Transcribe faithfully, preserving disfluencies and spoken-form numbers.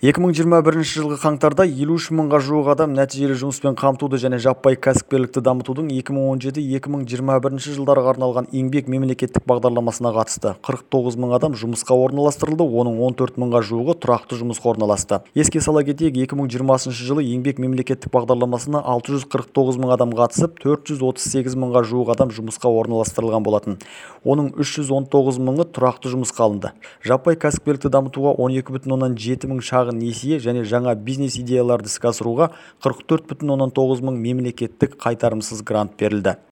екі мың жиырма бірінші жылғы қаңтарда елу үш мыңға жуық адам нәтижелі жұмыспен қамтуды және жаппай кәсіпкерлікті дамытудың екі мың он жеті - екі мың жиырма бірінші жылдарға арналған еңбек мемлекеттік бағдарламасына қатысты. қырық тоғыз мың адам жұмысқа орналастырылды, оның он төрт мыңға жуығы тұрақты жұмысқа орналасты. Еске сала кетейік, екі мың жиырмасыншы жылы еңбек мемлекеттік бағдарламасына алты жүз қырық тоғыз мың адам қатысып, төрт жүз отыз сегіз мыңға жуық адам жұмысқа орналастырылған болатын. Оның үш жүз он тоғыз мыңы тұрақты жұмысқа алынды. Жаппай кәсіпкерлікті дамытуға он екі бүтін оннан жеті мың шағын несие және жаңа бизнес идеяларды іске асыруға қырық төрт бүтін оннан тоғыз мың мемлекеттік қайтарымсыз грант берілді.